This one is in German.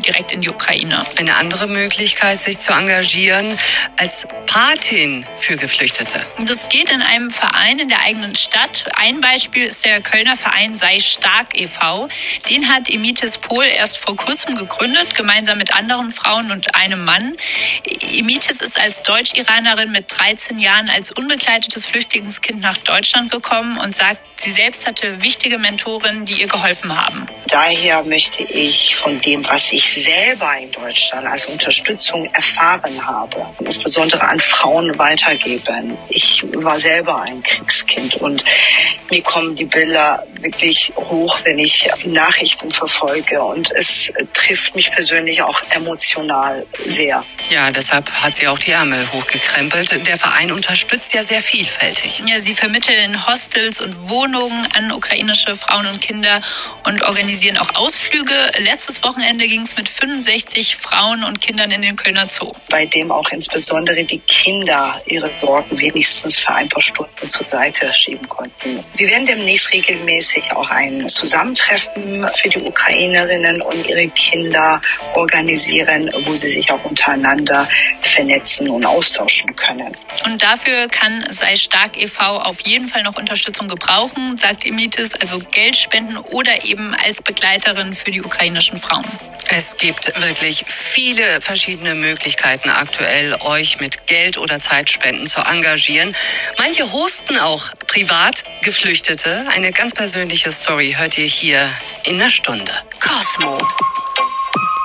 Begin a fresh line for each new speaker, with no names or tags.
direkt in die Ukraine.
Eine andere Möglichkeit, sich zu engagieren als Patin für Geflüchtete.
Das geht in einem Verein in der eigenen Stadt. Ein Beispiel ist der Kölner Verein Sei Stark e.V. Den hat Emitis Pohl erst vor kurzem gegründet, gemeinsam mit anderen Frauen und einem Mann. Emitis ist als Deutsch-Iranerin mit 13 Jahren als unbegleitetes Flüchtlingskind nach Deutschland gekommen und sagt, sie selbst hatte wichtige Mentorinnen, die ihr geholfen haben.
Daher möchte ich von dem, was ich selber in Deutschland als Unterstützung erfahren habe, insbesondere an Frauen weitergeben. Ich war selber ein Kriegskind und mir kommen die Bilder wirklich hoch, wenn ich die Nachrichten verfolge, und es trifft mich persönlich auch emotional sehr.
Ja, deshalb hat sie auch die Ärmel hochgekrempelt. Der Verein unterstützt ja sehr vielfältig.
Ja, sie vermitteln Hostels und Wohnungen an ukrainische Frauen und Kinder und organisieren auch Ausflüge. Letztes Wochenende ging es mit 65 Frauen und Kindern in den Kölner Zoo.
Bei dem auch insbesondere die Kinder ihre Sorgen wenigstens für ein paar Stunden zur Seite schieben konnten. Wir werden demnächst regelmäßig auch ein Zusammentreffen für die Ukrainerinnen und ihre Kinder organisieren, wo sie sich auch untereinander vernetzen und austauschen können.
Und dafür kann Sei Stark e.V. auf jeden Fall noch Unterstützung gebrauchen, sagt Emitis, also Geld spenden oder eben als Begleiterin für die ukrainischen Frauen.
Es gibt wirklich viele verschiedene Möglichkeiten aktuell, euch mit Geld oder Zeitspenden zu engagieren. Manche hosten auch privat Geflüchtete. Eine ganz persönliche Story hört ihr hier in einer Stunde. Cosmo.